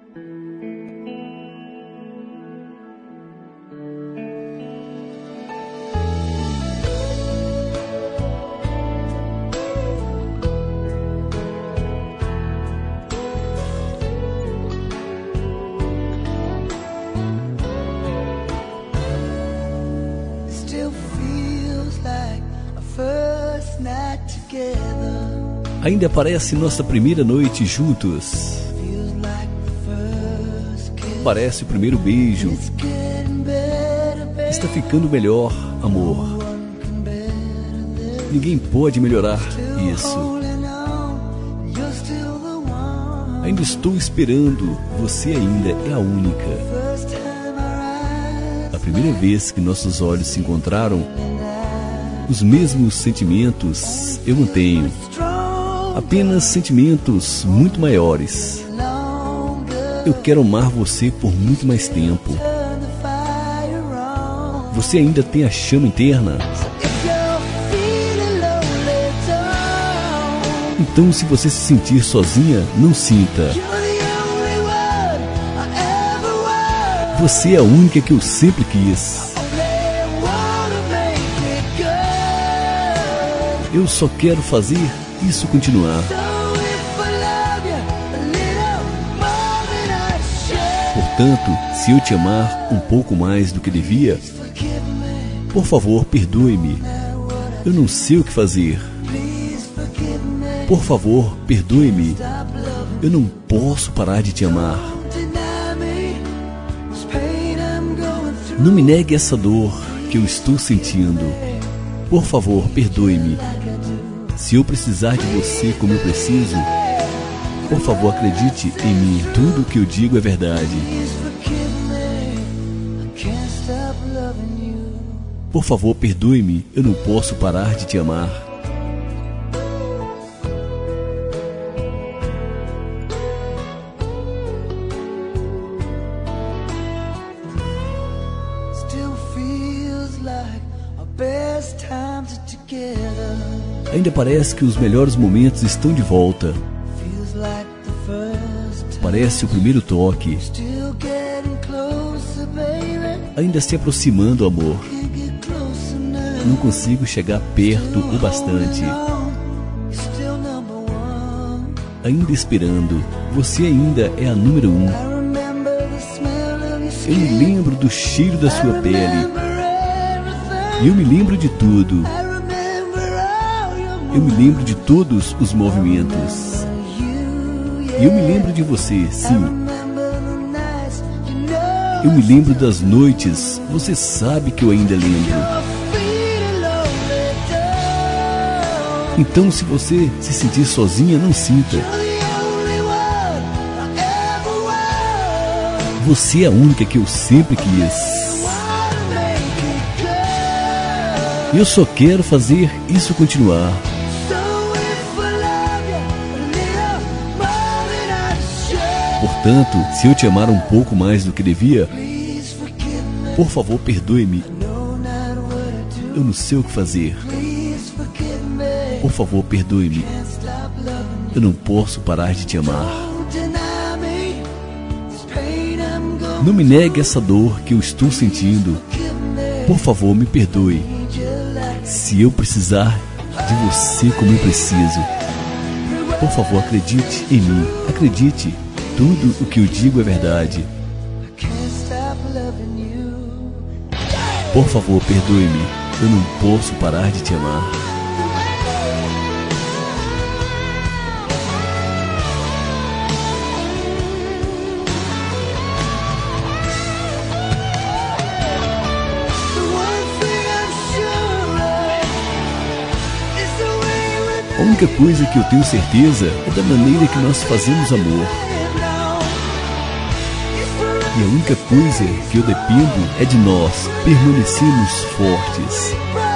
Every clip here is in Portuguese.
Ainda parece nossa primeira noite juntos. Parece o primeiro beijo. Está ficando melhor, amor. Ninguém pode melhorar isso. Ainda estou esperando. Você ainda é a única. A primeira vez que nossos olhos se encontraram, os mesmos sentimentos eu mantenho. Apenas sentimentos muito maiores. Eu quero amar você por muito mais tempo. Você ainda tem a chama interna? Então, se você se sentir sozinha, não sinta. Você é a única que eu sempre quis. Eu só quero fazer isso continuar. Portanto, se eu te amar um pouco mais do que devia, por favor, perdoe-me. Eu não sei o que fazer. Por favor, perdoe-me. Eu não posso parar de te amar. Não me negue essa dor que eu estou sentindo. Por favor, perdoe-me. Se eu precisar de você como eu preciso, por favor, acredite em mim. Tudo o que eu digo é verdade. Por favor, perdoe-me. Eu não posso parar de te amar. Ainda parece que os melhores momentos estão de volta. Parece o primeiro toque. Ainda se aproximando, amor. Não consigo chegar perto o bastante. Ainda esperando. Você ainda é a número 1. Eu me lembro do cheiro da sua pele. Eu me lembro de tudo. Eu me lembro de todos os movimentos. E eu me lembro de você, sim. Eu me lembro das noites. Você sabe que eu ainda lembro. Então, se você se sentir sozinha, não sinta. Você é a única que eu sempre quis. E eu só quero fazer isso continuar. Portanto, se eu te amar um pouco mais do que devia, por favor, perdoe-me. Eu não sei o que fazer. Por favor, perdoe-me. Eu não posso parar de te amar. Não me negue essa dor que eu estou sentindo. Por favor, me perdoe. Se eu precisar de você como eu preciso, por favor, acredite em mim. Acredite. Tudo o que eu digo é verdade. Por favor, perdoe-me. Eu não posso parar de te amar. A única coisa que eu tenho certeza é da maneira que nós fazemos amor. E a única coisa que eu dependo é de nós permanecermos fortes.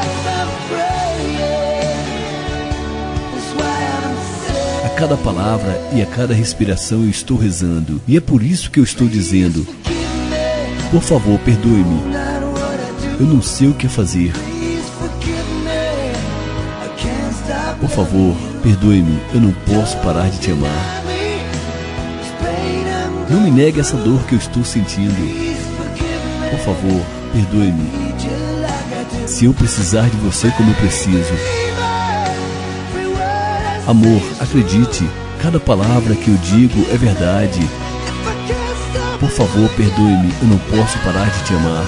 A cada palavra e a cada respiração eu estou rezando. E é por isso que eu estou dizendo: por favor, perdoe-me. Eu não sei o que fazer. Por favor, perdoe-me. Eu não posso parar de te amar. Não me negue essa dor que eu estou sentindo. Por favor, perdoe-me. Se eu precisar de você como eu preciso. Amor, acredite, cada palavra que eu digo é verdade. Por favor, perdoe-me, eu não posso parar de te amar.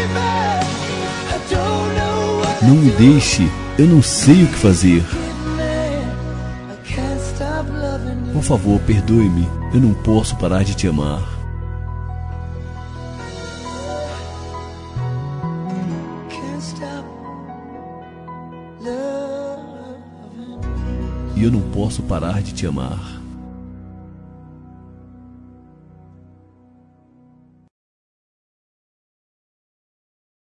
Não me deixe, eu não sei o que fazer. Por favor, perdoe-me, eu não posso parar de te amar. E eu não posso parar de te amar.